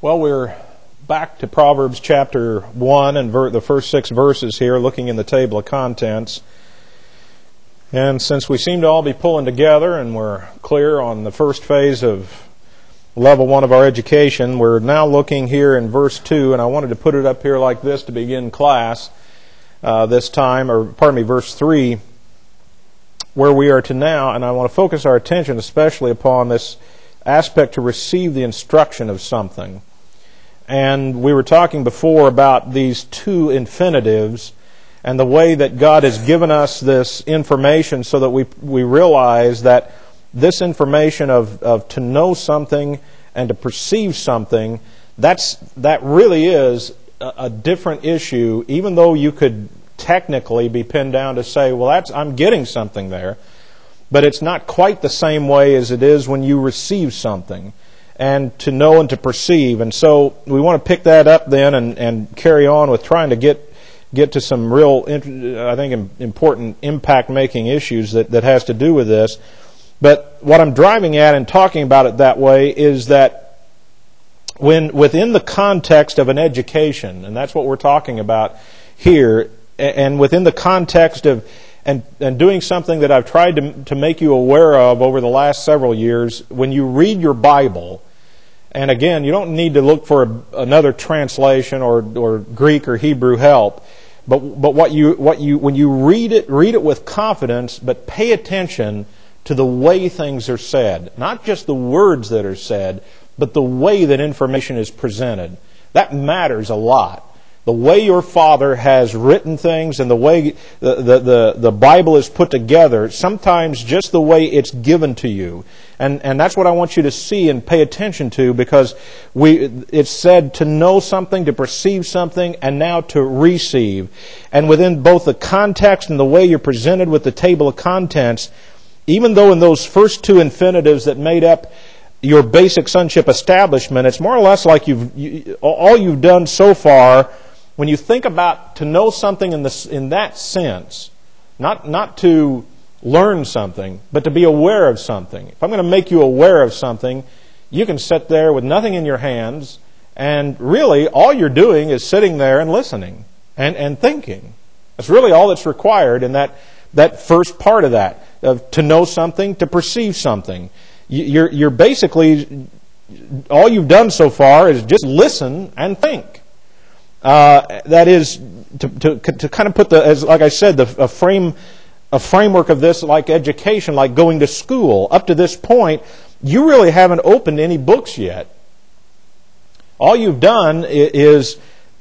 Well, we're back to Proverbs chapter 1 and the first 6 verses here, looking in the table of contents. And since we seem to all be pulling together and we're clear on the first phase of level 1 of our education, we're now looking here in verse 2, and I wanted to put it up here like this to begin class this time, verse 3, where we are to now, and I want to focus our attention especially upon this aspect to receive the instruction of something. And we were talking before about these two infinitives and the way that God has given us this information so that we realize that this information of to know something and to perceive something, that really is a different issue, even though you could technically be pinned down to say, well, I'm getting something there. But it's not quite the same way as it is when you receive something, and to know and to perceive. And so we want to pick that up then and carry on with trying to get to some real, I think, important impact-making issues that has to do with this. But what I'm driving at and talking about it that way is that when within the context of an education, and that's what we're talking about here, and within the context of and doing something that I've tried to make you aware of over the last several years, when you read your Bible, and again, you don't need to look for another translation or Greek or Hebrew help, but when you read it with confidence, but pay attention to the way things are said, not just the words that are said, but the way that information is presented. That matters a lot. The way your Father has written things and the way the Bible is put together, sometimes just the way it's given to you. And that's what I want you to see and pay attention to, because it's said to know something, to perceive something, and now to receive. And within both the context and the way you're presented with the table of contents, even though in those first two infinitives that made up your basic sonship establishment, it's more or less like all you've done so far. When you think about to know something in that sense, not to learn something, but to be aware of something. If I'm going to make you aware of something, you can sit there with nothing in your hands, and really all you're doing is sitting there and listening and thinking. That's really all that's required in that first part of that, of to know something, to perceive something. You're basically, all you've done so far is just listen and think. That is to kind of put like I said, a framework of this, like education, like going to school. Up to this point, you really haven't opened any books yet. All you've done is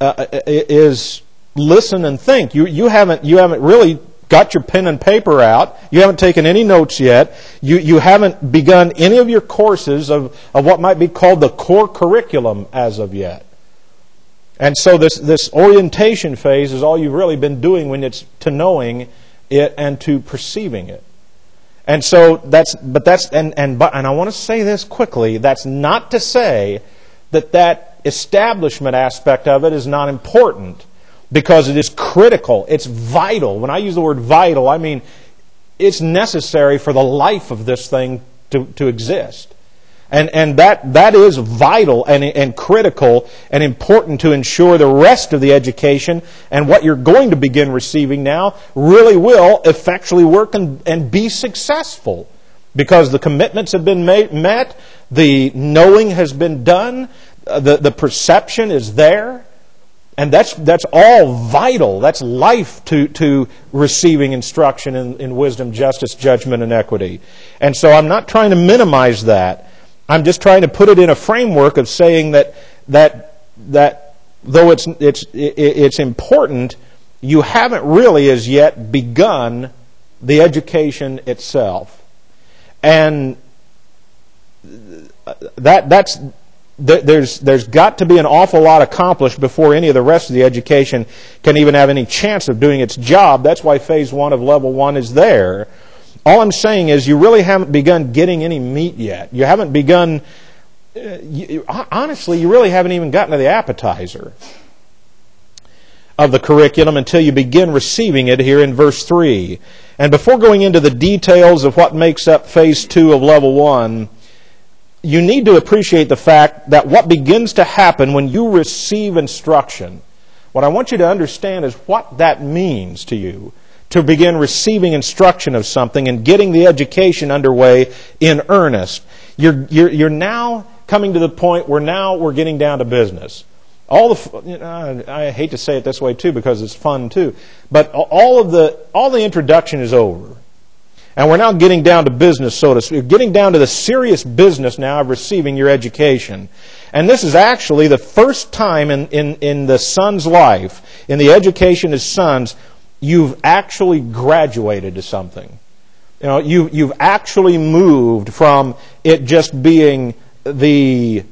listen and think. You haven't really got your pen and paper out. You haven't taken any notes yet. You haven't begun any of your courses of what might be called the core curriculum as of yet. And so this orientation phase is all you've really been doing when it's to knowing it and to perceiving it. And so and I want to say this quickly, that's not to say that establishment aspect of it is not important, because it is critical, it's vital. When I use the word vital, I mean it's necessary for the life of this thing to exist. And that is vital and critical and important to ensure the rest of the education and what you're going to begin receiving now really will effectually work and be successful. Because the commitments have been met, the knowing has been done, the perception is there, and that's all vital. That's life to receiving instruction in wisdom, justice, judgment, and equity. And so I'm not trying to minimize that. I'm just trying to put it in a framework of saying that though it's important, you haven't really as yet begun the education itself, and there's got to be an awful lot accomplished before any of the rest of the education can even have any chance of doing its job. That's why phase 1 of level 1 is there. All I'm saying is you really haven't begun getting any meat yet. You haven't begun, honestly, you really haven't even gotten to the appetizer of the curriculum until you begin receiving it here in verse 3. And before going into the details of what makes up phase 2 of level 1, you need to appreciate the fact that what begins to happen when you receive instruction, what I want you to understand is what that means to you, to begin receiving instruction of something and getting the education underway in earnest. You're now coming to the point where now we're getting down to business. I hate to say it this way too because it's fun too, but all the introduction is over. And we're now getting down to business, so to speak. Getting down to the serious business now of receiving your education. And this is actually the first time in the son's life, in the education of sons, you've actually graduated to something. You know, you've actually moved from it just being the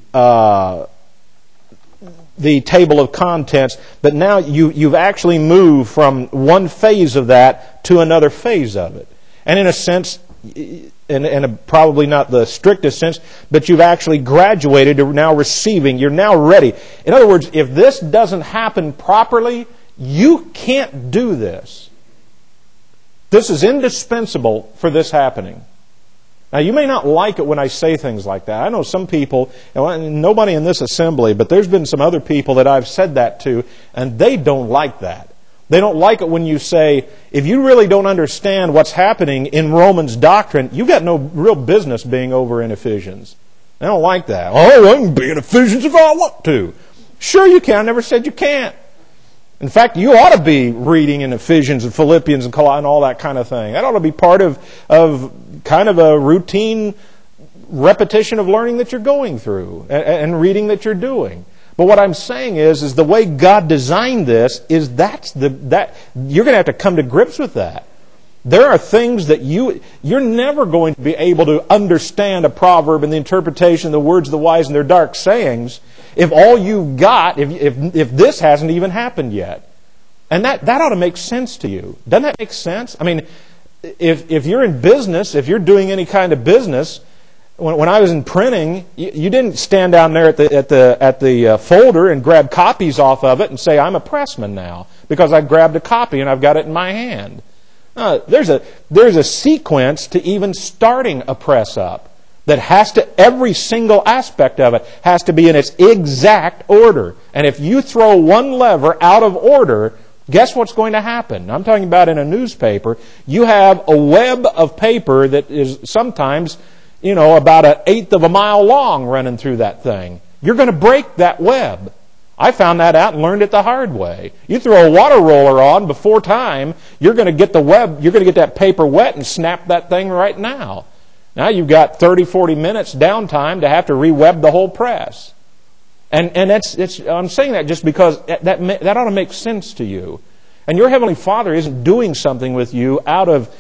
table of contents, but now you've actually moved from one phase of that to another phase of it. And in a sense, in probably not the strictest sense, but you've actually graduated to now receiving. You're now ready. In other words, if this doesn't happen properly, you can't do this. This is indispensable for this happening. Now, you may not like it when I say things like that. I know some people, nobody in this assembly, but there's been some other people that I've said that to, and they don't like that. They don't like it when you say, if you really don't understand what's happening in Romans doctrine, you've got no real business being over in Ephesians. They don't like that. Oh, I can be in Ephesians if I want to. Sure you can. I never said you can't. In fact, you ought to be reading in Ephesians and Philippians and Colossians and all that kind of thing. That ought to be part of kind of a routine repetition of learning that you're going through and reading that you're doing. But what I'm saying is the way God designed this is that you're going to have to come to grips with that. There are things that you're never going to be able to understand a proverb and the interpretation of the words of the wise and their dark sayings if all you've got, if this hasn't even happened yet. And that ought to make sense to you. Doesn't that make sense? I mean, if you're in business, if you're doing any kind of business, when I was in printing, you didn't stand down there at the folder and grab copies off of it and say, I'm a pressman now, because I grabbed a copy and I've got it in my hand. There's a sequence to even starting a press up that has to, every single aspect of it has to be in its exact order. And if you throw one lever out of order, guess what's going to happen? I'm talking about in a newspaper. You have a web of paper that is sometimes, about 1/8 of a mile long running through that thing. You're going to break that web. I found that out and learned it the hard way. You throw a water roller on before time, you're going to get the web, you're going to get that paper wet and snap that thing right now. Now you've got 30, 40 minutes downtime to have to re-web the whole press. And I'm saying that just because that ought to make sense to you. And your Heavenly Father isn't doing something with you out of,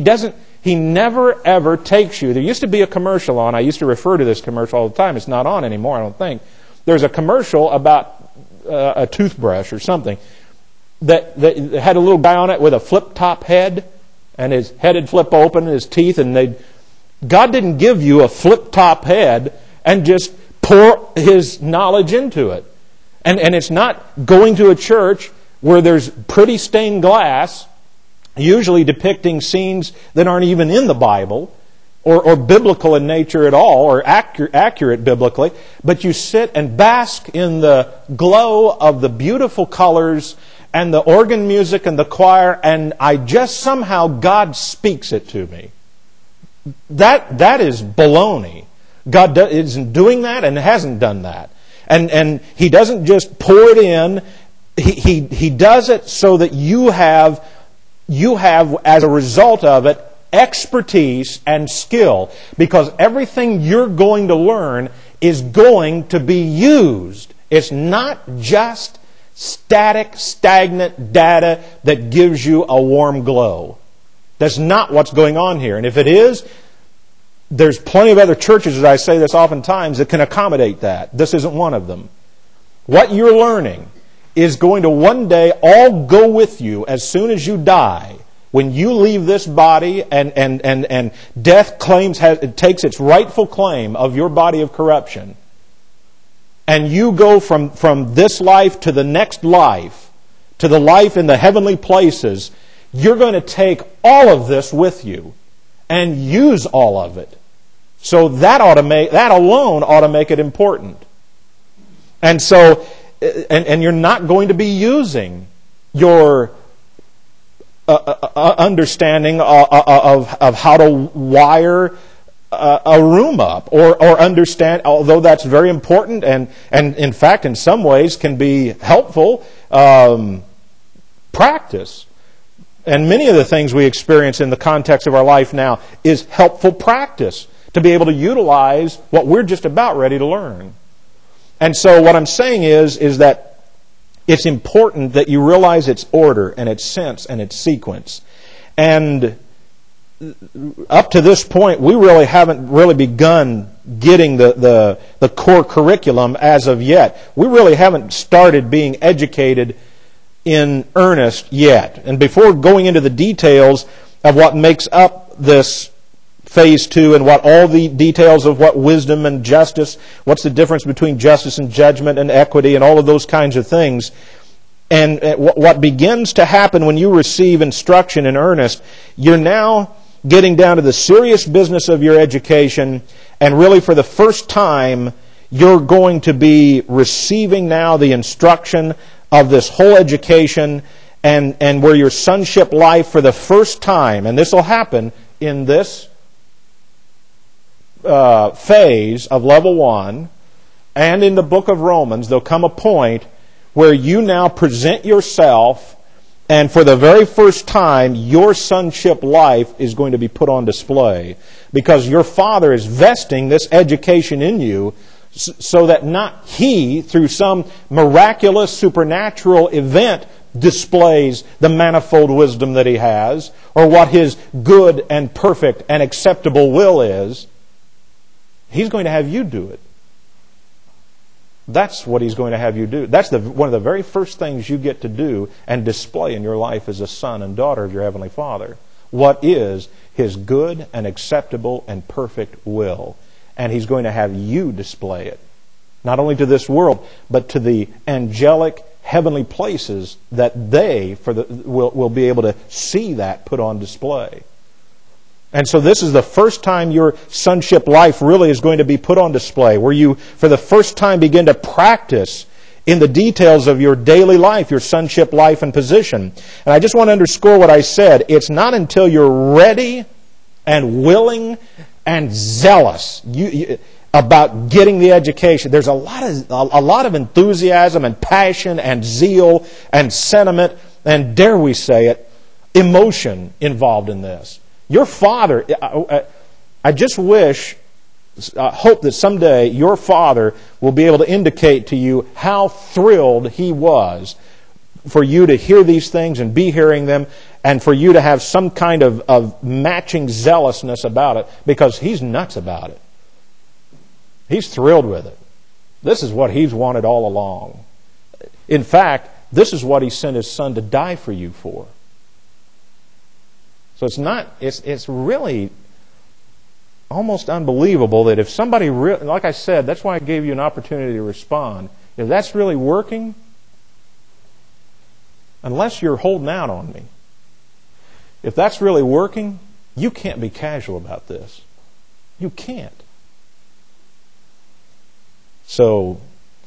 He never ever takes you. There used to be a commercial on, I used to refer to this commercial all the time. It's not on anymore, I don't think. There's a commercial about a toothbrush or something that had a little guy on it with a flip-top head, and his head would flip open, and his teeth, and God didn't give you a flip-top head and just pour His knowledge into it. And it's not going to a church where there's pretty stained glass, usually depicting scenes that aren't even in the Bible, or biblical in nature at all, or accurate biblically, but you sit and bask in the glow of the beautiful colors and the organ music and the choir, and somehow God speaks it to me. That is baloney. God isn't doing that and hasn't done that. And He doesn't just pour it in. He does it so that you have, as a result of it, expertise and skill. Because everything you're going to learn is going to be used. It's not just static, stagnant data that gives you a warm glow. That's not what's going on here. And if it is, there's plenty of other churches, as I say this oftentimes, that can accommodate that. This isn't one of them. What you're learning is going to one day all go with you as soon as you die. When you leave this body and death takes its rightful claim of your body of corruption, and you go from this life to the next life, to the life in the heavenly places, you're going to take all of this with you and use all of it. So that alone ought to make it important. And so, and you're not going to be using your understanding of how to wire a room up, or understand, although that's very important and in fact in some ways can be helpful, practice. And many of the things we experience in the context of our life now is helpful practice to be able to utilize what we're just about ready to learn. And so what I'm saying is that it's important that you realize its order and its sense and its sequence. And up to this point, we really haven't really begun getting the core curriculum as of yet. We really haven't started being educated in earnest yet. And before going into the details of what makes up this phase 2 and what all the details of what wisdom and justice, what's the difference between justice and judgment and equity and all of those kinds of things, and what begins to happen when you receive instruction in earnest, you're now getting down to the serious business of your education, and really for the first time you're going to be receiving now the instruction of this whole education, and where your sonship life for the first time, and this will happen in this phase of level 1, and in the book of Romans, there'll come a point where you now present yourself, and for the very first time, your sonship life is going to be put on display, because your Father is vesting this education in you, so that not He, through some miraculous supernatural event, displays the manifold wisdom that He has, or what His good and perfect and acceptable will is. He's going to have you do it. That's what He's going to have you do. That's one of the very first things you get to do and display in your life as a son and daughter of your Heavenly Father. What is His good and acceptable and perfect will? And He's going to have you display it. Not only to this world, but to the angelic heavenly places that they will be able to see that put on display. And so this is the first time your sonship life really is going to be put on display, where you, for the first time, begin to practice in the details of your daily life, your sonship life and position. And I just want to underscore what I said. It's not until you're ready and willing and zealous about getting the education. There's a lot of enthusiasm and passion and zeal and sentiment and, dare we say it, emotion involved in this. Your Father, I just hope that someday your Father will be able to indicate to you how thrilled He was for you to hear these things and be hearing them, and for you to have some kind of matching zealousness about it, because He's nuts about it. He's thrilled with it. This is what He's wanted all along. In fact, this is what He sent His Son to die for you for. So it's really almost unbelievable that if somebody really, like I said, that's why I gave you an opportunity to respond. If that's really working, unless you're holding out on me, if that's really working, you can't be casual about this. You can't. So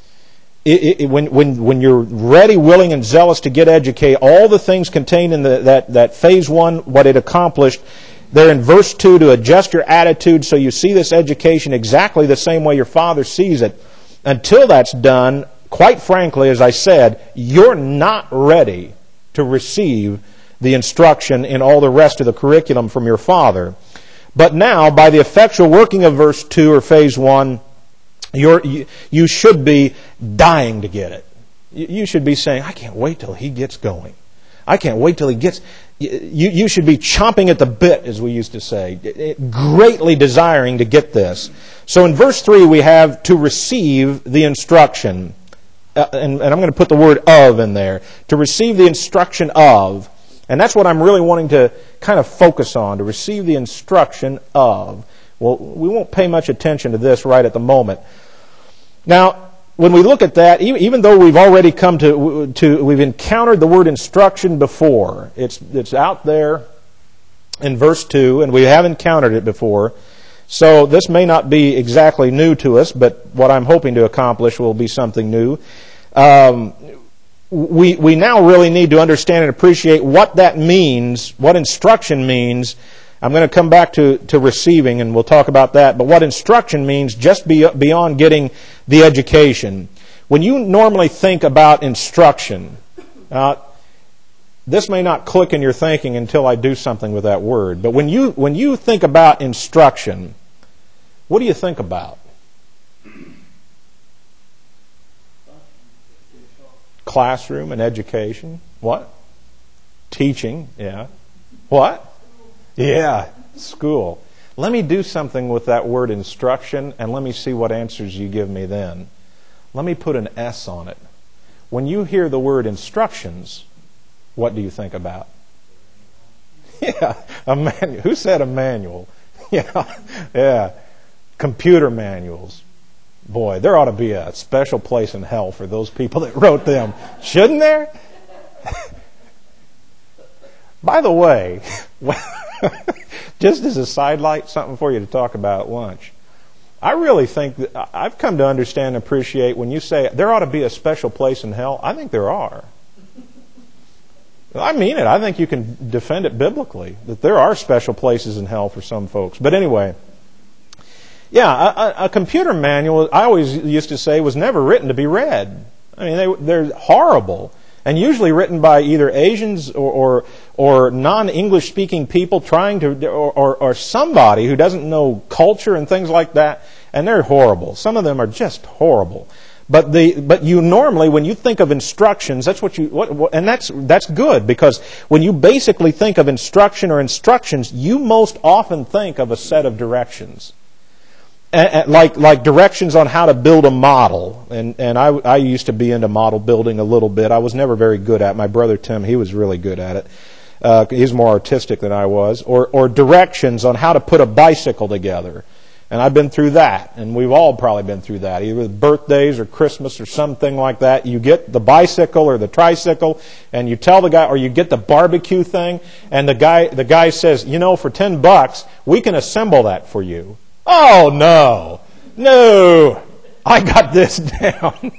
when you're ready, willing, and zealous to get educated, all the things contained in that phase 1, what it accomplished, they're in verse 2 to adjust your attitude so you see this education exactly the same way your Father sees it. Until that's done, quite frankly, as I said, you're not ready to receive the instruction in all the rest of the curriculum from your Father. But now, by the effectual working of verse 2 or phase 1, you should be dying to get it. You should be saying, I can't wait till he gets going. I can't wait till he gets... You should be chomping at the bit, as we used to say, greatly desiring to get this. So in verse 3 we have to receive the instruction. And I'm going to put the word of in there. To receive the instruction of. And that's what I'm really wanting to kind of focus on. To receive the instruction of. Well, we won't pay much attention to this right at the moment. Now, when we look at that, even though we've already come we've encountered the word instruction before, it's out there in verse 2, and we have encountered it before. So this may not be exactly new to us, but what I'm hoping to accomplish will be something new. We now really need to understand and appreciate what that means, what instruction means. I'm going to come back to receiving, and we'll talk about that. But what instruction means just beyond getting the education. When you normally think about instruction, this may not click in your thinking until I do something with that word. But when you think about instruction, what do you think about? Classroom and education. What? Teaching. Yeah. What? Yeah. School. Let me do something with that word instruction, and let me see what answers you give me then. Let me put an S on it. When you hear the word instructions, what do you think about? Yeah, a manual. Who said a manual? Yeah. Computer manuals. Boy, there ought to be a special place in hell for those people that wrote them. Shouldn't there? By the way, just as a sidelight, something for you to talk about at lunch. I really think that I've come to understand and appreciate when you say there ought to be a special place in hell. I think there are. I mean it. I think you can defend it biblically, that there are special places in hell for some folks. But anyway, yeah, a computer manual, I always used to say, was never written to be read. I mean, they're horrible. And usually written by either Asians or non-English speaking people trying to, or somebody who doesn't know culture and things like that. And they're horrible. Some of them are just horrible. But you normally, when you think of instructions, that's and that's good, because when you basically think of instruction or instructions, you most often think of a set of directions. Like directions on how to build a model. And I used to be into model building a little bit. I was never very good at it. My brother Tim, he was really good at it. He's more artistic than I was. Or directions on how to put a bicycle together. And I've been through that. And we've all probably been through that. Either birthdays or Christmas or something like that. You get the bicycle or the tricycle and you tell the guy, or you get the barbecue thing, and the guy says, for $10, we can assemble that for you. Oh, no, I got this down.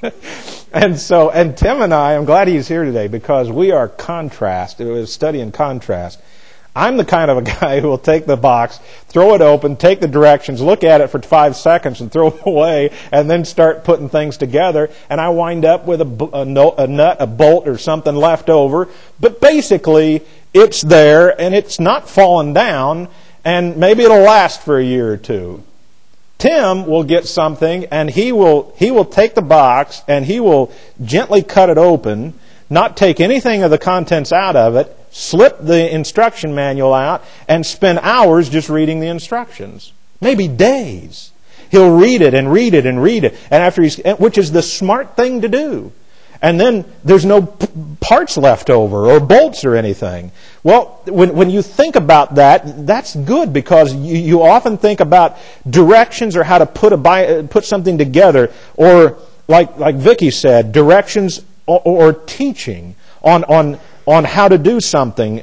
And Tim and I, I'm glad he's here today, because we are contrast. It was studying contrast. I'm the kind of a guy who will take the box, throw it open, take the directions, look at it for 5 seconds and throw it away, and then start putting things together. And I wind up with a nut, a bolt, or something left over. But basically, it's there, and it's not falling down, and maybe it'll last for a year or two. Tim will get something, and he will take the box, and he will gently cut it open, not take anything of the contents out of it, slip the instruction manual out, and spend hours just reading the instructions. Maybe days. He'll read it and read it and read it, and which is the smart thing to do. And then there's no parts left over or bolts or anything. Well, when you think about that, that's good, because you often think about directions or how to put something together, or like Vicki said, directions or teaching on how to do something,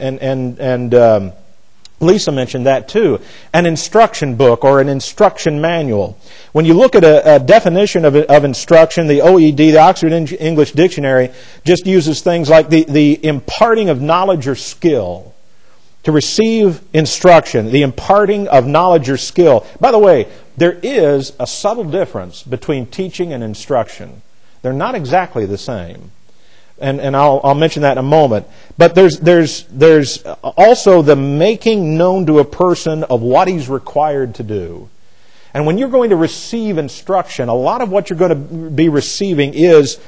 and Lisa mentioned that too. An instruction book or an instruction manual. When you look at a definition of instruction, the OED, the Oxford English Dictionary, just uses things like the imparting of knowledge or skill. To receive instruction, the imparting of knowledge or skill. By the way, there is a subtle difference between teaching and instruction. They're not exactly the same. And I'll mention that in a moment. But there's also the making known to a person of what he's required to do. And when you're going to receive instruction, a lot of what you're going to be receiving is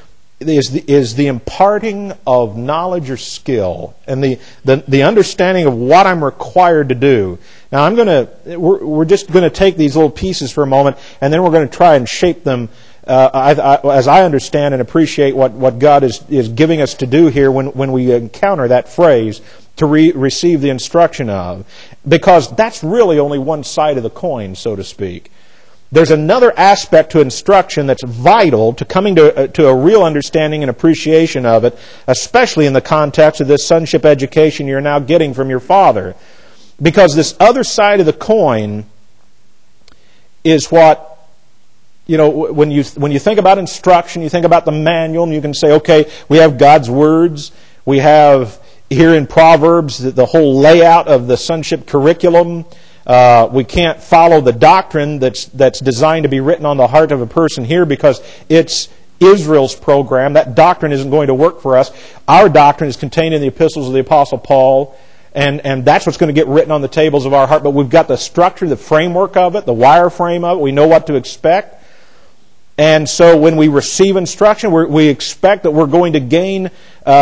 the imparting of knowledge or skill, and the understanding of what I'm required to do. Now we're just going to take these little pieces for a moment, and then we're going to try and shape them as I understand and appreciate what God is giving us to do here when we encounter that phrase, to receive the instruction of. Because that's really only one side of the coin, so to speak. There's another aspect to instruction that's vital to coming to a real understanding and appreciation of it, especially in the context of this sonship education you're now getting from your father. Because this other side of the coin is what, when you think about instruction, you think about the manual, and you can say, okay, we have God's words. We have here in Proverbs the whole layout of the sonship curriculum. We can't follow the doctrine that's designed to be written on the heart of a person here because it's Israel's program. That doctrine isn't going to work for us. Our doctrine is contained in the epistles of the Apostle Paul, and that's what's going to get written on the tables of our heart. But we've got the structure, the framework of it, the wireframe of it. We know what to expect. And so when we receive instruction, we expect that we're going to gain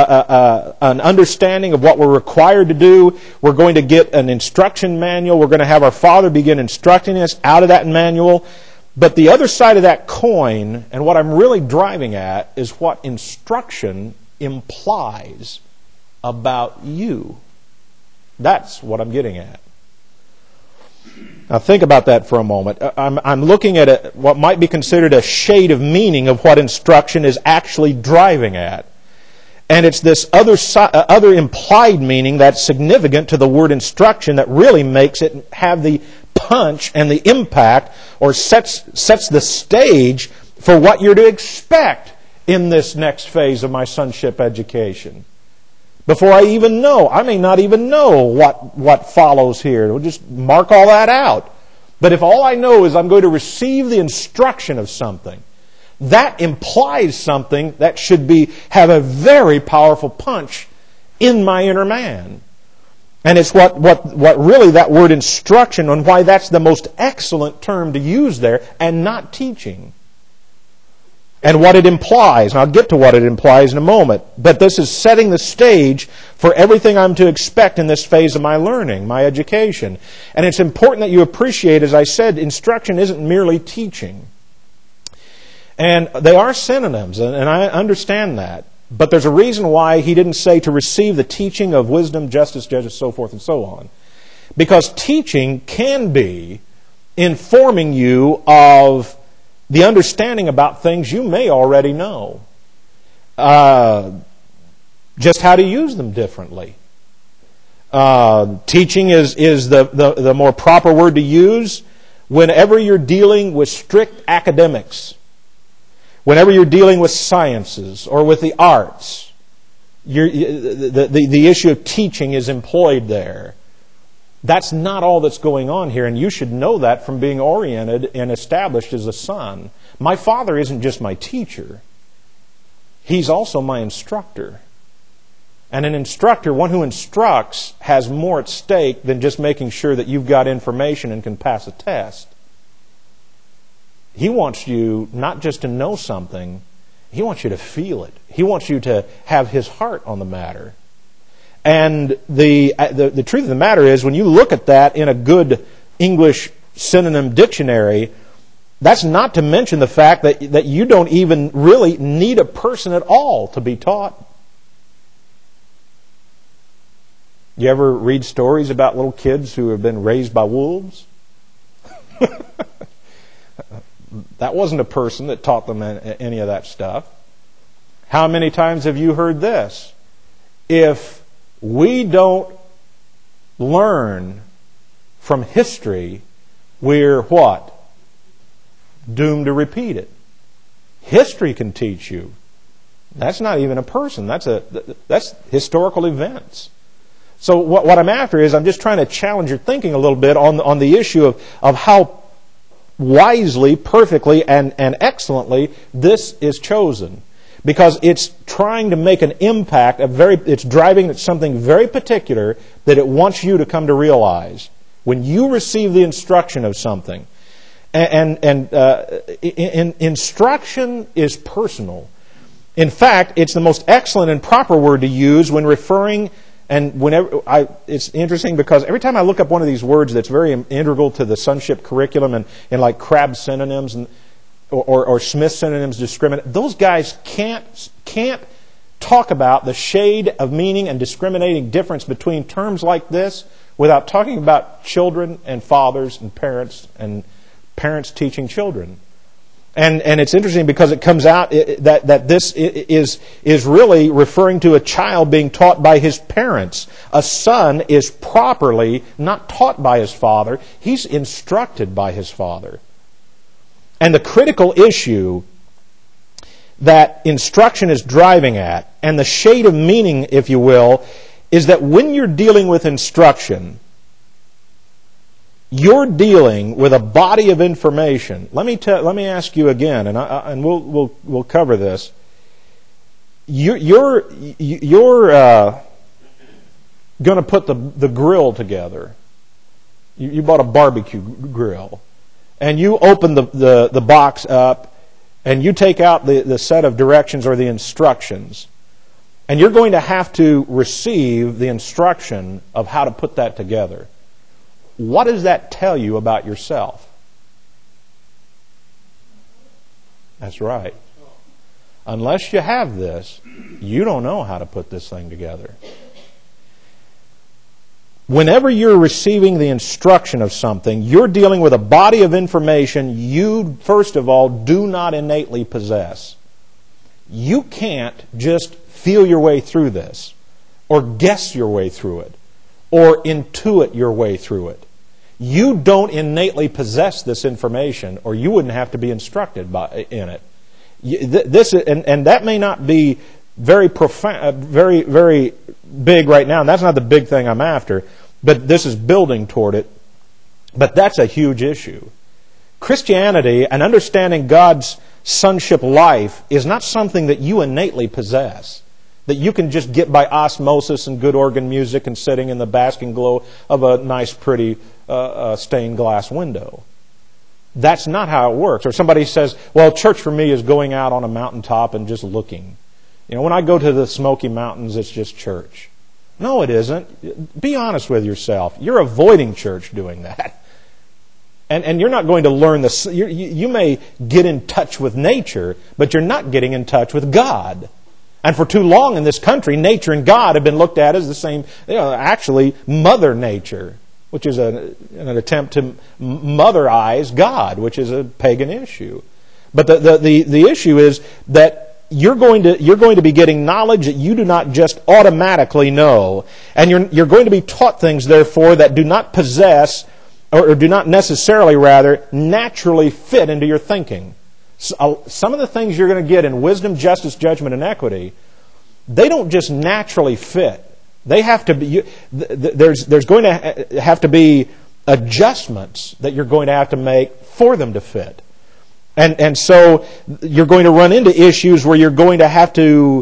an understanding of what we're required to do. We're going to get an instruction manual. We're going to have our Father begin instructing us out of that manual. But the other side of that coin, and what I'm really driving at, is what instruction implies about you. That's what I'm getting at. Now think about that for a moment. I'm looking at what might be considered a shade of meaning of what instruction is actually driving at. And it's this other implied meaning that's significant to the word instruction that really makes it have the punch and the impact, or sets the stage for what you're to expect in this next phase of my sonship education. Before I even know, I may not even know what follows here. We'll just mark all that out. But if all I know is I'm going to receive the instruction of something, that implies something that should have a very powerful punch in my inner man. And it's what really that word instruction, and why that's the most excellent term to use there, and not teaching. And what it implies, and I'll get to what it implies in a moment, but this is setting the stage for everything I'm to expect in this phase of my learning, my education. And it's important that you appreciate, as I said, instruction isn't merely teaching. And they are synonyms, and I understand that. But there's a reason why he didn't say to receive the teaching of wisdom, justice, judgment, so forth and so on. Because teaching can be informing you of the understanding about things you may already know. Just how to use them differently. Teaching is the more proper word to use whenever you're dealing with strict academics. Whenever you're dealing with sciences or with the arts, the issue of teaching is employed there. That's not all that's going on here, and you should know that from being oriented and established as a son. My father isn't just my teacher. He's also my instructor. And an instructor, one who instructs, has more at stake than just making sure that you've got information and can pass a test. He wants you not just to know something, he wants you to feel it. He wants you to have his heart on the matter. And the truth of the matter is, when you look at that in a good English synonym dictionary, that's not to mention the fact that you don't even really need a person at all to be taught. You ever read stories about little kids who have been raised by wolves? That wasn't a person that taught them any of that stuff. How many times have you heard this? If we don't learn from history, we're what? Doomed to repeat it. History can teach you. That's not even a person. That's historical events. So what I'm after is I'm just trying to challenge your thinking a little bit on the issue of how wisely, perfectly, and excellently this is chosen. Because it's trying to make an impact, it's driving at something very particular that it wants you to come to realize. When you receive the instruction of something, and instruction is personal. In fact, it's the most excellent and proper word to use when referring, and it's interesting because every time I look up one of these words that's very integral to the sonship curriculum and like Crabb synonyms or Smith synonyms discriminate, those guys can't talk about the shade of meaning and discriminating difference between terms like this without talking about children and fathers and parents teaching children. And it's interesting because it comes out that this is really referring to a child being taught by his parents. A son is properly not taught by his father, he's instructed by his father. And the critical issue that instruction is driving at, and the shade of meaning, if you will, is that when you're dealing with instruction, you're dealing with a body of information. Let me ask you again, and we'll cover this. You're going to put the grill together. You bought a barbecue grill, and you open the box up, and you take out the set of directions or the instructions, and you're going to have to receive the instruction of how to put that together. What does that tell you about yourself? That's right. Unless you have this, you don't know how to put this thing together. Whenever you're receiving the instruction of something, you're dealing with a body of information you, first of all, do not innately possess. You can't just feel your way through this, or guess your way through it, or intuit your way through it. You don't innately possess this information, or you wouldn't have to be instructed in it. And that may not be very profound, very big right now, and that's not the big thing I'm after, but this is building toward it. But that's a huge issue. Christianity and understanding God's sonship life is not something that you innately possess, that you can just get by osmosis and good organ music and sitting in the basking glow of a nice, pretty stained glass window. That's not how it works. Or somebody says, well, church for me is going out on a mountaintop and just looking. When I go to the Smoky Mountains, it's just church. No, it isn't. Be honest with yourself. You're avoiding church doing that. And you're not going to learn this. You may get in touch with nature, but you're not getting in touch with God. And for too long in this country, nature and God have been looked at as the same, actually, Mother Nature, which is an attempt to motherize God, which is a pagan issue. But the issue is that you're going to be getting knowledge that you do not just automatically know, and you're going to be taught things, therefore, that do not possess, or do not necessarily, rather, naturally fit into your thinking. Some of the things you're going to get in wisdom, justice, judgment, and equity, they don't just naturally fit. They have to be. There's going to have to be adjustments that you're going to have to make for them to fit. And so you're going to run into issues where you're going to have to,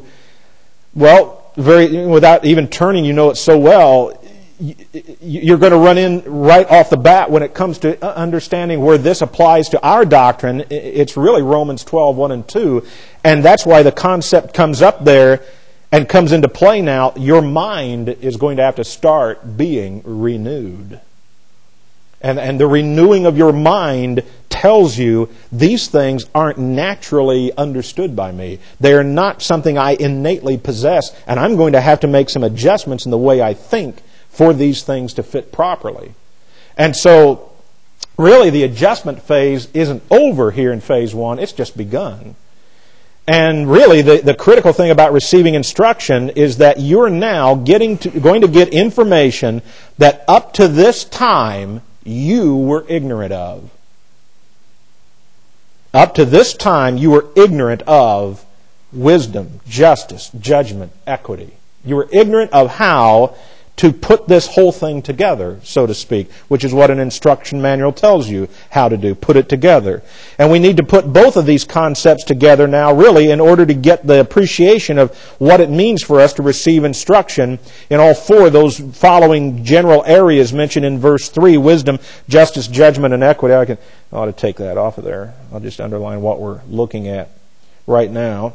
without even turning, it so well, you're going to run in right off the bat when it comes to understanding where this applies to our doctrine. It's really Romans 12, 1 and 2. And that's why the concept comes up there and comes into play now. Your mind is going to have to start being renewed. And the renewing of your mind tells you these things aren't naturally understood by me. They are not something I innately possess, and I'm going to have to make some adjustments in the way I think for these things to fit properly. And so, really, the adjustment phase isn't over here in phase 1. It's just begun. And really, the critical thing about receiving instruction is that you're now going to get information that up to this time you were ignorant of. Up to this time, you were ignorant of wisdom, justice, judgment, equity. You were ignorant of how to put this whole thing together, so to speak, which is what an instruction manual tells you how to do, put it together. And we need to put both of these concepts together now, really, in order to get the appreciation of what it means for us to receive instruction in all four of those following general areas mentioned in verse 3, wisdom, justice, judgment, and equity. I ought to take that off of there. I'll just underline what we're looking at right now.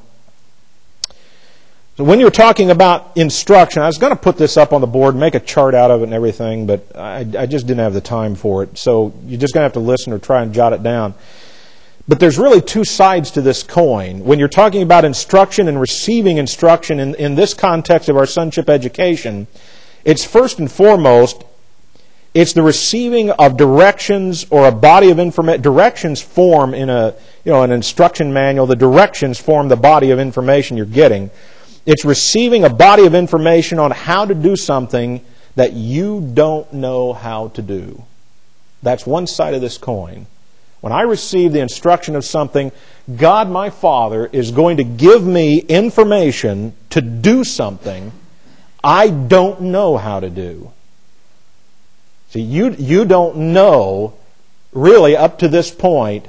So when you're talking about instruction, I was going to put this up on the board, make a chart out of it and everything, but I just didn't have the time for it. So you're just going to have to listen or try and jot it down. But there's really two sides to this coin. When you're talking about instruction and receiving instruction in this context of our sonship education, it's first and foremost, it's the receiving of directions or a body of information. Directions form in an instruction manual. The directions form the body of information you're getting. It's receiving a body of information on how to do something that you don't know how to do. That's one side of this coin. when I receive the instruction of something, God my Father is going to give me information to do something I don't know how to do. See, you don't know, really, up to this point,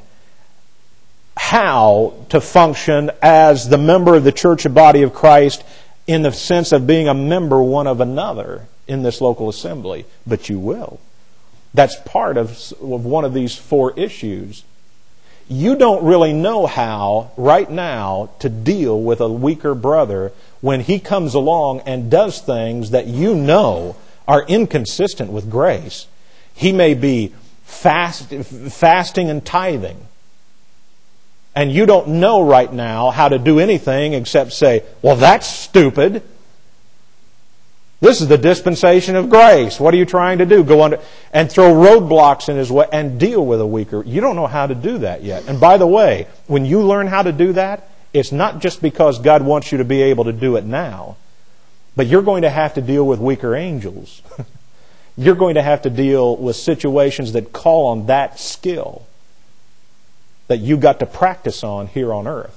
how to function as the member of the church and body of Christ in the sense of being a member one of another in this local assembly. But you will. That's part of one of these 4 issues. You don't really know how, right now, to deal with a weaker brother when he comes along and does things that you know are inconsistent with grace. He may be fasting and tithing. And you don't know right now how to do anything except say, well, that's stupid. This is the dispensation of grace. What are you trying to do? Go under and throw roadblocks in his way and deal with a weaker. You don't know how to do that yet. And by the way, when you learn how to do that, it's not just because God wants you to be able to do it now, but you're going to have to deal with weaker angels. You're going to have to deal with situations that call on that skill that you got to practice on here on earth.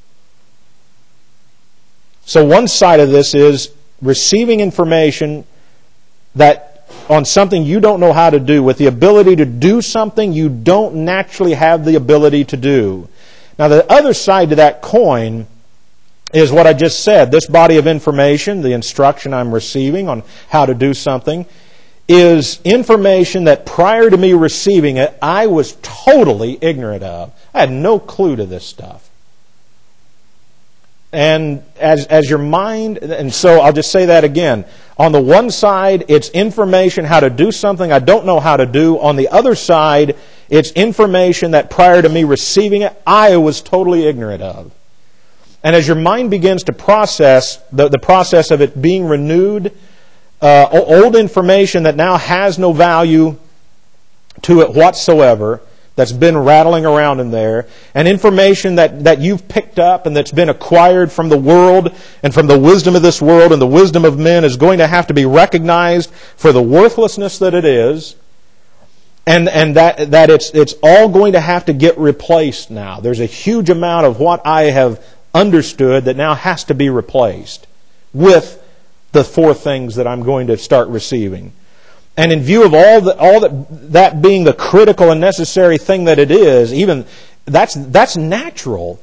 So one side of this is receiving information that on something you don't know how to do, with the ability to do something you don't naturally have the ability to do. Now the other side to that coin is what I just said. This body of information, the instruction I'm receiving on how to do something, is information that prior to me receiving it, I was totally ignorant of. I had no clue to this stuff. And as your mind, and so I'll just say that again. On the one side, it's information how to do something I don't know how to do. On the other side, it's information that prior to me receiving it, I was totally ignorant of. And as your mind begins to process, the process of it being renewed, old information that now has no value to it whatsoever, that's been rattling around in there, and information that you've picked up and that's been acquired from the world and from the wisdom of this world and the wisdom of men is going to have to be recognized for the worthlessness that it is, and that it's all going to have to get replaced now. There's a huge amount of what I have understood that now has to be replaced with the 4 things that I'm going to start receiving. And in view of all that being the critical and necessary thing that it is, even that's natural.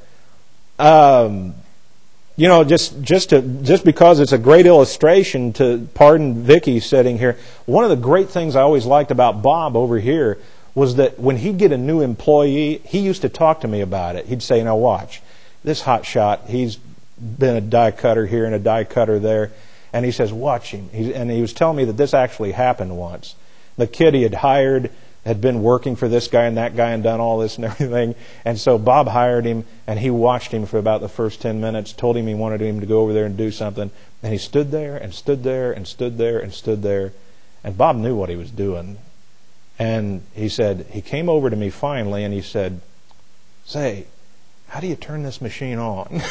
Just because it's a great illustration, to pardon Vicky sitting here, one of the great things I always liked about Bob over here was that when he'd get a new employee, he used to talk to me about it. He'd say, "Now watch, this hot shot, he's been a die cutter here and a die cutter there." And he says, "Watch him." And he was telling me that this actually happened once. The kid he had hired had been working for this guy and that guy and done all this and everything. And so Bob hired him, and he watched him for about the first 10 minutes, told him he wanted him to go over there and do something. And he stood there and stood there and stood there and stood there. And Bob knew what he was doing. And he said, he came over to me finally and he said, "Say, how do you turn this machine on?"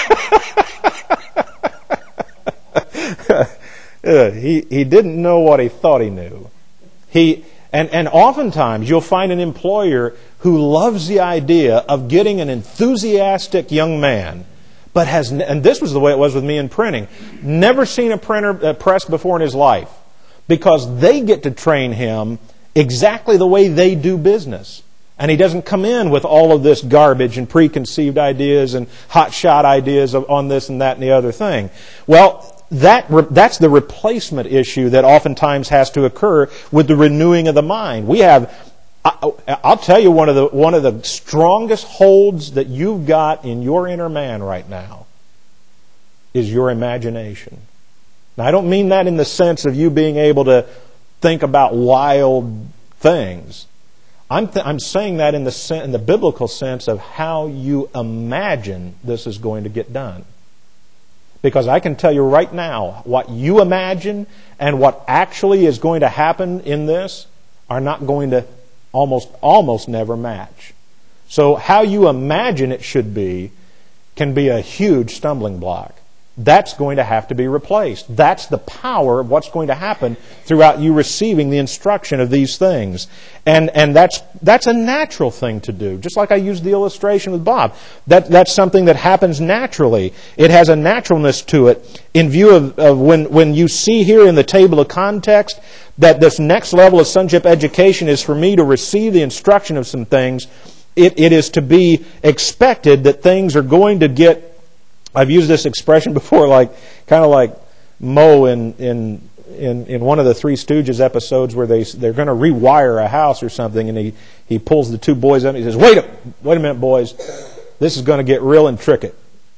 He didn't know what he thought he knew. And oftentimes you'll find an employer who loves the idea of getting an enthusiastic young man, but and this was the way it was with me in printing, never seen a printer press before in his life, because they get to train him exactly the way they do business. And he doesn't come in with all of this garbage and preconceived ideas and hotshot ideas on this and that and the other thing. Well, that's the replacement issue that oftentimes has to occur with the renewing of the mind. We have, I'll tell you, one of the strongest holds that you've got in your inner man right now is your imagination. Now, I don't mean that in the sense of you being able to think about wild things. I'm saying that in the biblical sense of how you imagine this is going to get done. Because I can tell you right now, what you imagine and what actually is going to happen in this are not going to almost never match. So how you imagine it should be can be a huge stumbling block. that's going to have to be replaced. That's the power of what's going to happen throughout you receiving the instruction of these things. And that's a natural thing to do. Just like I used the illustration with Bob. That's something that happens naturally. It has a naturalness to it in view of when you see here in the table of context that this next level of sonship education is for me to receive the instruction of some things. It is to be expected that things are going to get, I've used this expression before, kind of like Moe in one of the Three Stooges episodes where they're going to rewire a house or something, and he pulls the two boys up and he says, Wait a minute, boys, this is going to get real intricate.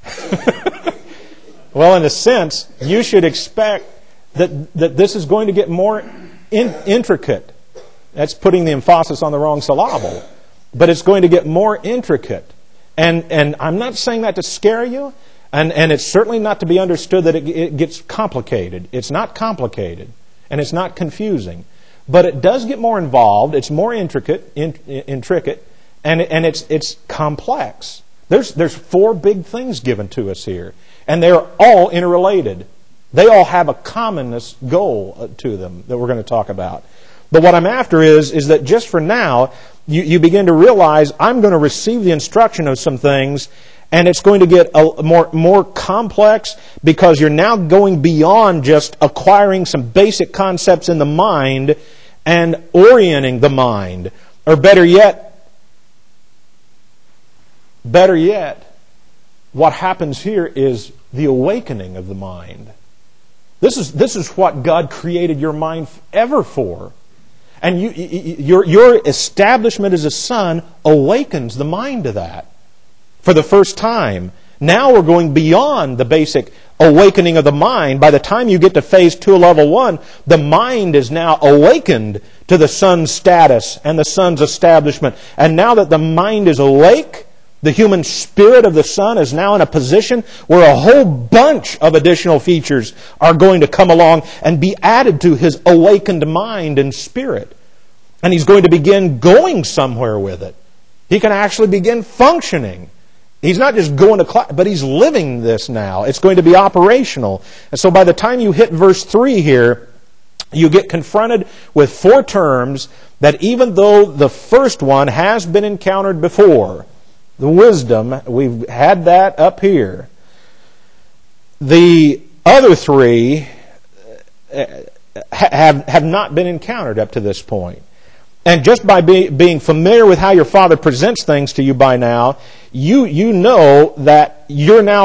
Well, in a sense, you should expect that this is going to get more intricate. That's putting the emphasis on the wrong syllable. But it's going to get more intricate. And I'm not saying that to scare you. And it's certainly not to be understood that it gets complicated. It's not complicated. And it's not confusing. But it does get more involved. It's more intricate. And it's complex. There's four big things given to us here. And they're all interrelated. They all have a commonness goal to them that we're going to talk about. But what I'm after is that just for now, you begin to realize I'm going to receive the instruction of some things, and it's going to get more complex because you're now going beyond just acquiring some basic concepts in the mind and orienting the mind. Or better yet, what happens here is the awakening of the mind. This is what God created your mind ever for. And your establishment as a son awakens the mind to that for the first time. Now we're going beyond the basic awakening of the mind. By the time you get to phase 2 level 1, the mind is now awakened to the son's status and the son's establishment. And now that the mind is awake, the human spirit of the son is now in a position where a whole bunch of additional features are going to come along and be added to his awakened mind and spirit. And he's going to begin going somewhere with it. He can actually begin functioning. He's not just going to class, but he's living this now. It's going to be operational. And so by the time you hit verse 3 here, you get confronted with 4 terms that even though the first one has been encountered before, the wisdom, we've had that up here. The other 3 have not been encountered up to this point. And just by being familiar with how your Father presents things to you by now, you know that you're now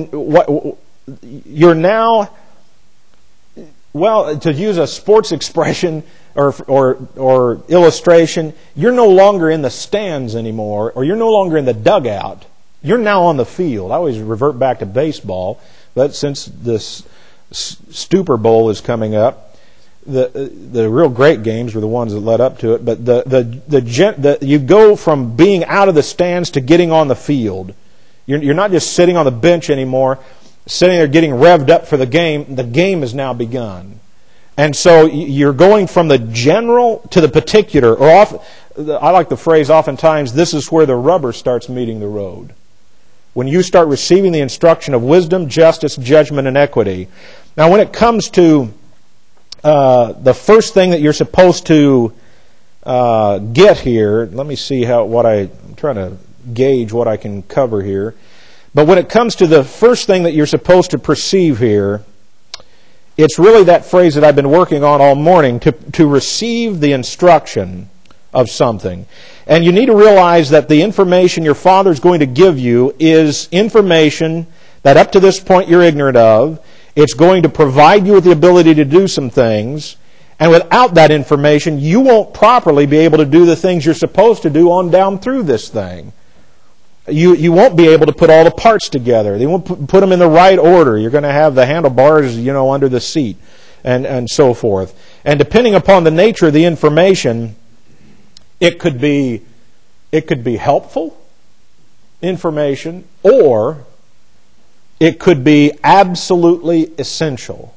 to use a sports expression or illustration, you're no longer in the stands anymore, or you're no longer in the dugout. You're now on the field. I always revert back to baseball, but since this Super Bowl is coming up, the real great games were the ones that led up to it. But you go from being out of the stands to getting on the field. You're not just sitting on the bench anymore, sitting there getting revved up for the game. The game has now begun. And so you're going from the general to the particular. I like the phrase oftentimes, this is where the rubber starts meeting the road. When you start receiving the instruction of wisdom, justice, judgment, and equity. Now when it comes to the first thing that you're supposed to get here, let me see I'm trying to gauge what I can cover here. But when it comes to the first thing that you're supposed to perceive here, it's really that phrase that I've been working on all morning, to receive the instruction of something. And you need to realize that the information your Father is going to give you is information that up to this point you're ignorant of. It's going to provide you with the ability to do some things. And without that information, you won't properly be able to do the things you're supposed to do on down through this thing. You won't be able to put all the parts together. They won't put them in the right order. You're going to have the handlebars, under the seat and so forth. And depending upon the nature of the information, it could be helpful information, or it could be absolutely essential.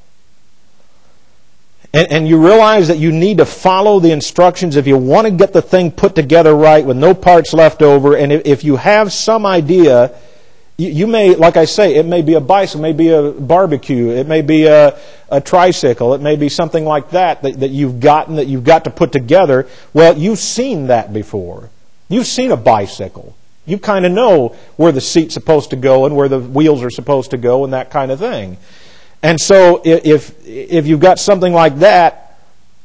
And you realize that you need to follow the instructions if you want to get the thing put together right with no parts left over. And if you have some idea, You may, like I say, it may be a bicycle, it may be a barbecue, it may be a tricycle, it may be something like that you've got to put together. Well, you've seen that before. You've seen a bicycle. You kind of know where the seat's supposed to go and where the wheels are supposed to go and that kind of thing. And so if you've got something like that,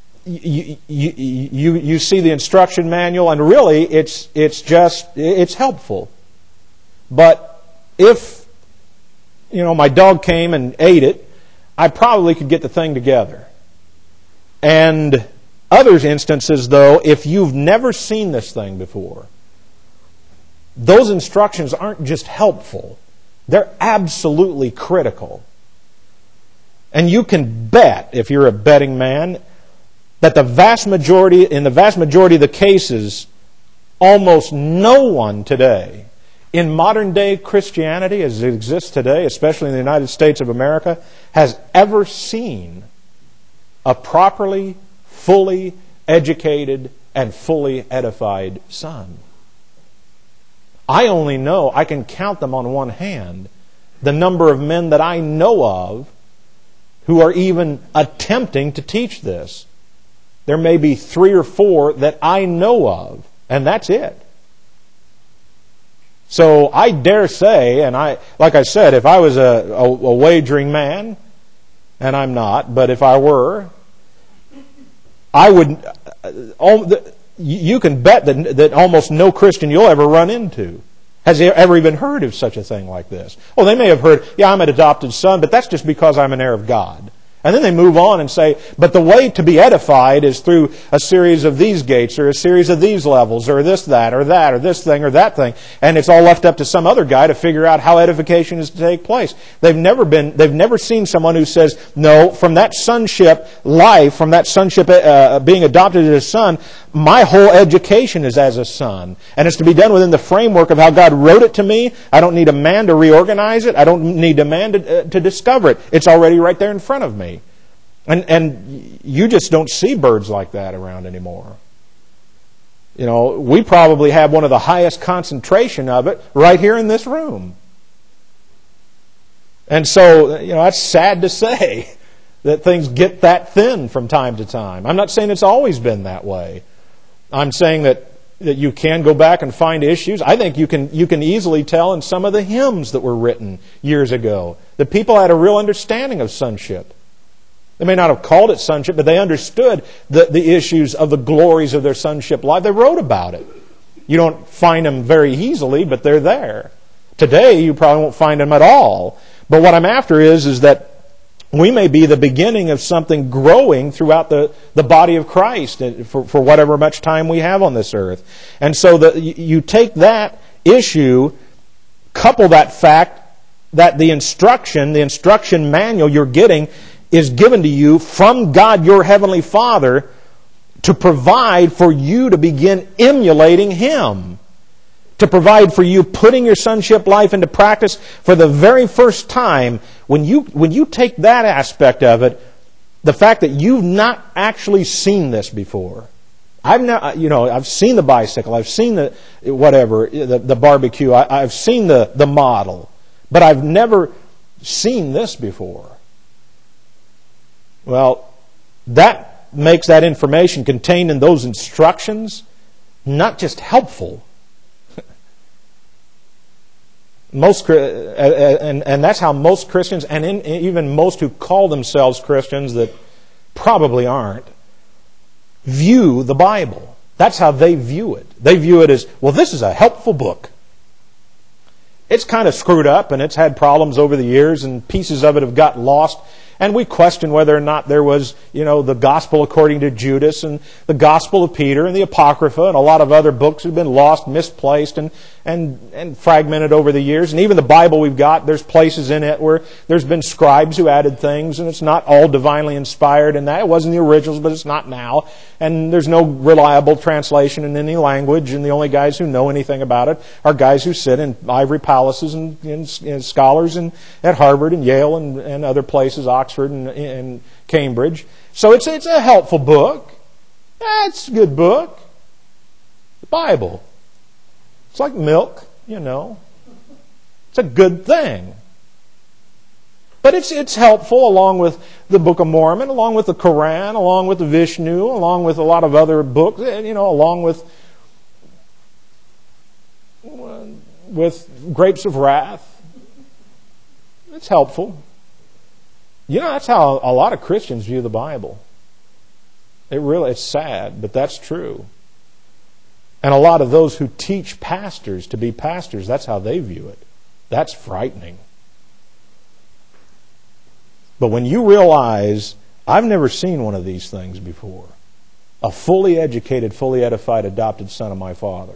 you see the instruction manual, and really it's helpful. But if my dog came and ate it, I probably could get the thing together. And other instances, though, if you've never seen this thing before, those instructions aren't just helpful. They're absolutely critical. And you can bet, if you're a betting man, that in the vast majority of the cases, almost no one today, in modern day Christianity as it exists today, especially in the United States of America, has ever seen a properly, fully educated, and fully edified son. I can count them on one hand, the number of men that I know of who are even attempting to teach this. There may be 3 or 4 that I know of, and that's it. So I dare say, and like I said, if I was a wagering man, and I'm not, but if I were, I would. You can bet that almost no Christian you'll ever run into has ever even heard of such a thing like this. Well, they may have heard, yeah, I'm an adopted son, but that's just because I'm an heir of God. And then they move on and say, but the way to be edified is through a series of these gates, or a series of these levels, or this, that, or that, or this thing, or that thing. And it's all left up to some other guy to figure out how edification is to take place. They've never seen someone who says, no, from that sonship life, from that sonship being adopted as a son, my whole education is as a son. And it's to be done within the framework of how God wrote it to me. I don't need a man to reorganize it. I don't need a man to discover it. It's already right there in front of me. And you just don't see birds like that around anymore. We probably have one of the highest concentration of it right here in this room. And so, that's sad to say that things get that thin from time to time. I'm not saying it's always been that way. I'm saying that you can go back and find issues. I think you can easily tell in some of the hymns that were written years ago that people had a real understanding of sonship. They may not have called it sonship, but they understood the issues of the glories of their sonship life. They wrote about it. You don't find them very easily, but they're there. Today, you probably won't find them at all. But what I'm after is that we may be the beginning of something growing throughout the body of Christ for whatever much time we have on this earth. And so you take that issue, couple that fact that the instruction manual you're getting is given to you from God, your Heavenly Father, to provide for you to begin emulating Him. To provide for you putting your sonship life into practice for the very first time. When you take that aspect of it, the fact that you've not actually seen this before. I've seen the bicycle, I've seen the barbecue, I've seen the model, but I've never seen this before. Well, that makes that information contained in those instructions not just helpful. And that's how most Christians, and even most who call themselves Christians that probably aren't, view the Bible. That's how they view it. They view it as, well, this is a helpful book. It's kind of screwed up and it's had problems over the years and pieces of it have got lost. And we question whether or not there was, the Gospel according to Judas and the Gospel of Peter and the Apocrypha and a lot of other books have been lost, misplaced, and fragmented over the years. And even the Bible we've got, there's places in it where there's been scribes who added things, and it's not all divinely inspired. And that it wasn't the originals, but it's not now. And there's no reliable translation in any language, and the only guys who know anything about it are guys who sit in ivory palaces and scholars at Harvard and Yale and other places, Oxford and Cambridge. So it's a helpful book. It's a good book. The Bible. It's like milk, It's It's a good thing. But it's helpful along with the Book of Mormon, along with the Quran, along with the Vishnu, along with a lot of other books, along with Grapes of Wrath. It's helpful. That's how a lot of Christians view the Bible. It's sad, but that's true. And a lot of those who teach pastors to be pastors, that's how they view it. That's frightening. But when you realize, I've never seen one of these things before. A fully educated, fully edified, adopted son of my Father.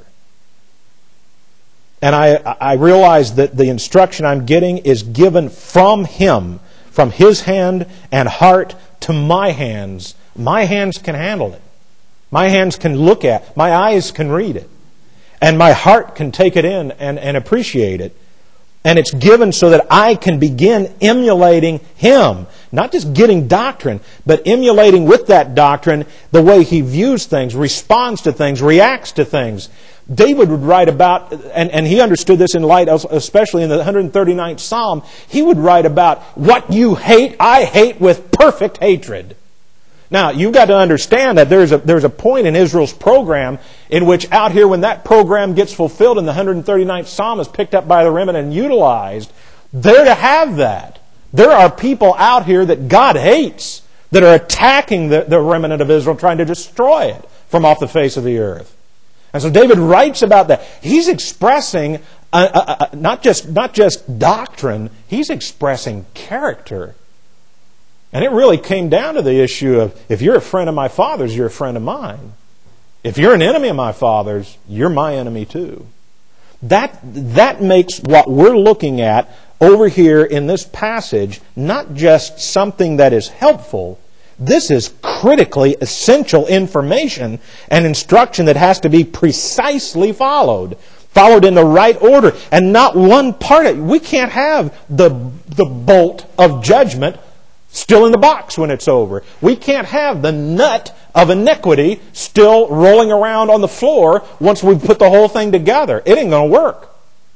And I realize that the instruction I'm getting is given from Him, from His hand and heart to my hands. My hands can handle it. My hands can look at it. My eyes can read it. And my heart can take it in and appreciate it. And it's given so that I can begin emulating Him. Not just getting doctrine, but emulating with that doctrine the way He views things, responds to things, reacts to things. David would write about, and he understood this in light, especially in the 139th Psalm, he would write about, what you hate, I hate with perfect hatred. Now, you've got to understand that there's a point in Israel's program in which out here, when that program gets fulfilled and the 139th Psalm is picked up by the remnant and utilized, they're to have that. There are people out here that God hates that are attacking the remnant of Israel, trying to destroy it from off the face of the earth. And so David writes about that. He's expressing not just doctrine, he's expressing character. And it really came down to the issue of, if you're a friend of my father's, you're a friend of mine. If you're an enemy of my father's, you're my enemy too. That makes what we're looking at over here in this passage not just something that is helpful. This is critically essential information and instruction that has to be precisely followed in the right order, and not one part of it. We can't have the bolt of judgment still in the box when it's over. We can't have the nut of iniquity still rolling around on the floor once we put the whole thing together. It ain't going to work.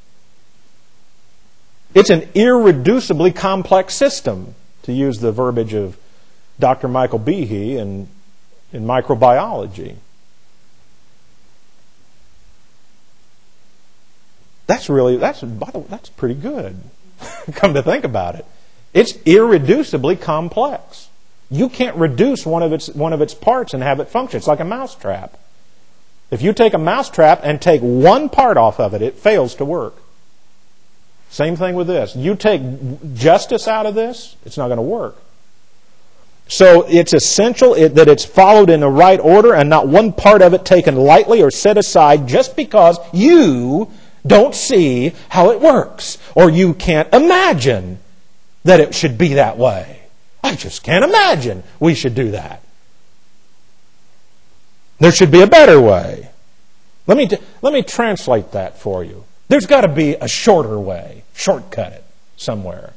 It's an irreducibly complex system, to use the verbiage of Dr. Michael Behe in microbiology. That's pretty good. Come to think about it. It's irreducibly complex. You can't reduce one of its parts and have it function. It's like a mousetrap. If you take a mousetrap and take one part off of it, it fails to work. Same thing with this. You take justice out of this, it's not going to work. So it's essential that it's followed in the right order and not one part of it taken lightly or set aside just because you don't see how it works, or you can't imagine that it should be that way. I just can't imagine we should do that. There should be a better way. Let me translate that for you. There's got to be a shorter way. Shortcut it somewhere.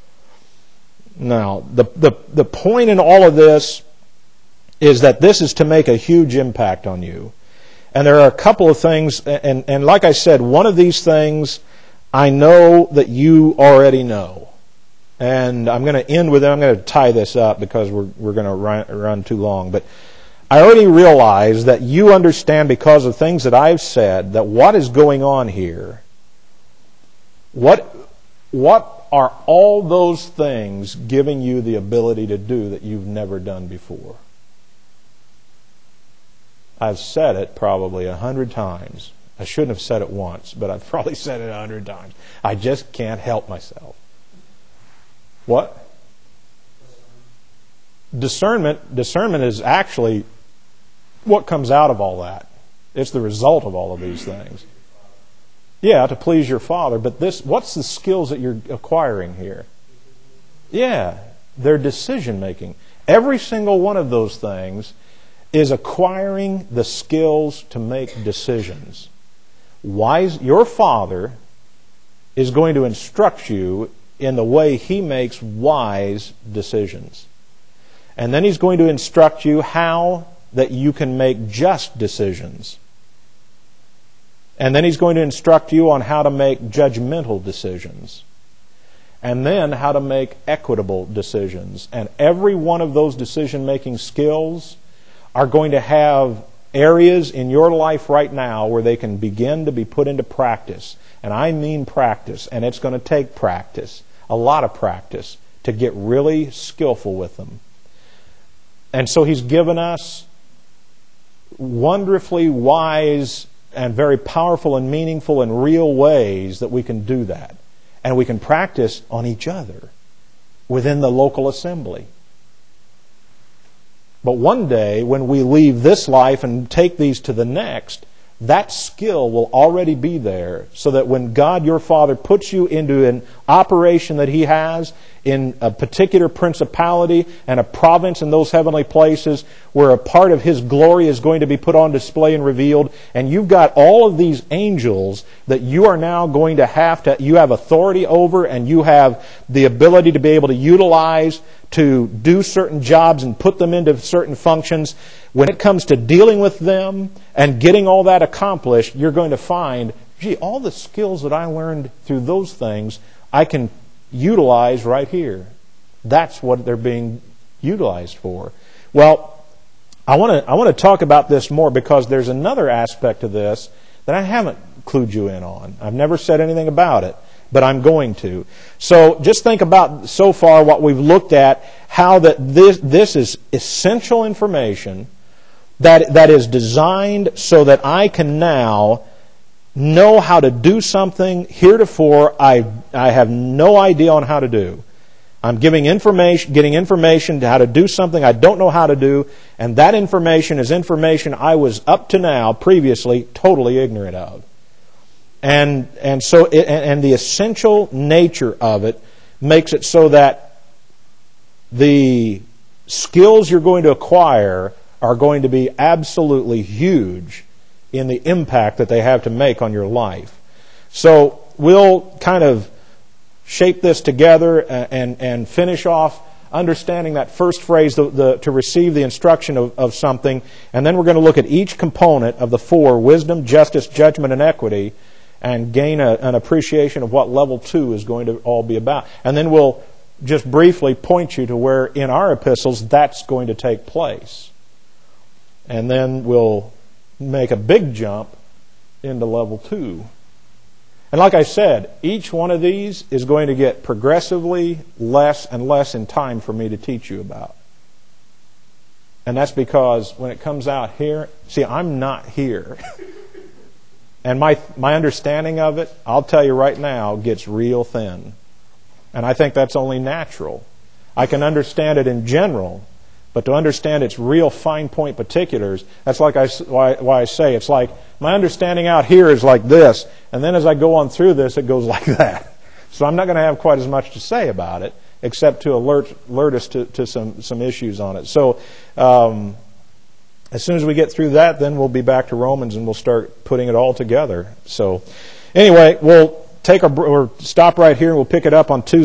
Now, the point in all of this is that this is to make a huge impact on you. And there are a couple of things, and like I said, one of these things I know that you already know. And I'm going to end with it. I'm going to tie this up because we're going to run too long. But I already realize that you understand, because of things that I've said, that what is going on here, what are all those things giving you the ability to do that you've never done before? I've said it probably 100 times. I shouldn't have said it once, but I've probably said it 100 times. I just can't help myself. What? Discernment is actually what comes out of all that. It's the result of all of these things. Yeah, to please your Father. But what's the skills that you're acquiring here? Yeah, they're decision making. Every single one of those things is acquiring the skills to make decisions. Your Father is going to instruct you in the way He makes wise decisions. And then He's going to instruct you how that you can make just decisions. And then He's going to instruct you on how to make judgmental decisions. And then how to make equitable decisions. And every one of those decision-making skills are going to have areas in your life right now where they can begin to be put into practice. And I mean practice. And it's going to take practice, a lot of practice, to get really skillful with them. And so He's given us wonderfully wise and very powerful and meaningful and real ways that we can do that. And we can practice on each other within the local assembly. But one day, when we leave this life and take these to the next, that skill will already be there, so that when God, your Father, puts you into an operation that He has in a particular principality and a province in those heavenly places where a part of His glory is going to be put on display and revealed, and you've got all of these angels that you are now going to you have authority over, and you have the ability to be able to utilize to do certain jobs and put them into certain functions. When it comes to dealing with them and getting all that accomplished, you're going to find, gee, all the skills that I learned through those things, I can utilize right here. That's what they're being utilized for. Well, I want to talk about this more, because there's another aspect of this that I haven't clued you in on. I've never said anything about it, but I'm going to. So just think about so far what we've looked at, how that this is essential information that is designed so that I can now know how to do something heretofore I have no idea on how to do. I'm getting information to how to do something I don't know how to do, and that information is information I was up to now, previously, totally ignorant of. And the essential nature of it makes it so that the skills you're going to acquire are going to be absolutely huge in the impact that they have to make on your life. So we'll kind of shape this together and finish off understanding that first phrase, to receive the instruction of something, and then we're going to look at each component of the four: wisdom, justice, judgment, and equity, and gain an appreciation of what level 2 is going to all be about. And then we'll just briefly point you to where in our epistles that's going to take place. And then we'll make a big jump into level 2. And like I said, each one of these is going to get progressively less and less in time for me to teach you about. And that's because when it comes out here, see, I'm not here. And my understanding of it, I'll tell you right now, gets real thin. And I think that's only natural. I can understand it in general, but to understand its real fine point particulars, that's like why I say it's like my understanding out here is like this, and then as I go on through this, it goes like that. So I'm not going to have quite as much to say about it, except to alert us to some issues on it. So as soon as we get through that, then we'll be back to Romans and we'll start putting it all together. So anyway, we'll stop right here and we'll pick it up on Tuesday.